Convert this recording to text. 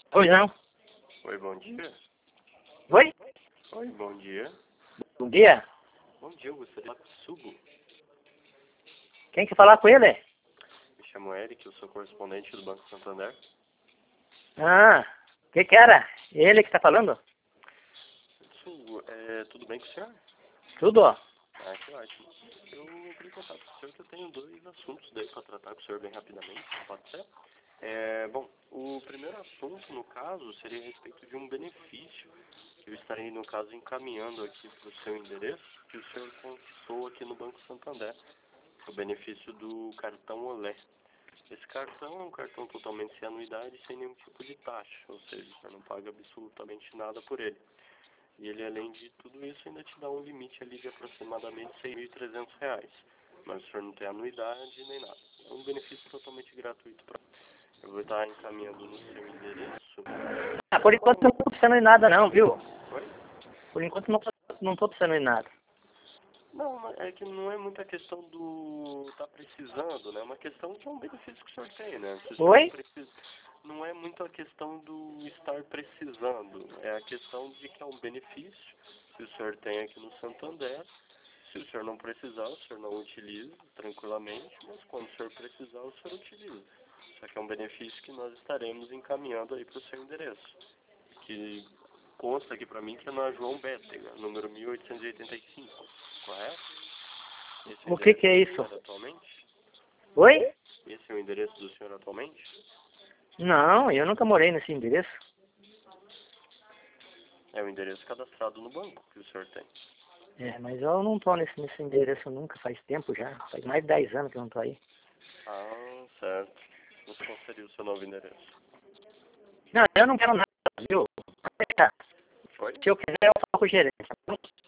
Oi, não. Oi, bom dia. Oi? Oi, bom dia. Bom dia. Bom dia, eu gostaria de falar com o Sugo. Quem quer falar com ele? Me chamo Eric, eu sou correspondente do Banco Santander. Ah, que era? Ele que tá falando? Sugo, tudo bem com o senhor? Tudo, ó. Ah, que ótimo. Eu entrei em contato com o senhor que eu tenho dois assuntos daí para tratar com o senhor bem rapidamente, pode ser? Bom, o primeiro assunto, no caso, seria a respeito de um benefício que eu estarei, no caso, encaminhando aqui para o seu endereço, que o senhor conquistou aqui no Banco Santander, o benefício do cartão Olé. Esse cartão é um cartão totalmente sem anuidade, sem nenhum tipo de taxa, ou seja, o senhor não paga absolutamente nada por ele. E ele, além de tudo isso, ainda te dá um limite ali de aproximadamente R$ 6.300. Mas o senhor não tem anuidade nem nada. É um benefício totalmente gratuito. Eu vou estar encaminhando no seu endereço. Ah, por enquanto não tô precisando de nada não, viu? Oi? Por enquanto não tô precisando de nada. Não, é que não é muita questão do tá precisando, né? É uma questão que é um benefício que o senhor tem, né? Se o senhor Oi? não é muito a questão do estar precisando, é a questão de que é um benefício que o senhor tem aqui no Santander. Se o senhor não precisar, o senhor não utiliza tranquilamente, mas quando o senhor precisar, o senhor utiliza. Só que é um benefício que nós estaremos encaminhando aí para o seu endereço, que consta aqui para mim que é na João Bétega, número 1885, correto? Esse é o O que endereço é do isso? senhor atualmente? Oi? Esse é o endereço do senhor atualmente? Não, eu nunca morei nesse endereço. É o endereço cadastrado no banco que o senhor tem. É, mas eu não tô nesse endereço nunca, faz tempo já. Faz mais de 10 anos que eu não tô aí. Ah, certo. Mas qual seria o seu novo endereço? Não, eu não quero nada, viu? Foi? Se eu quiser, eu falo com o gerente. Tá bom?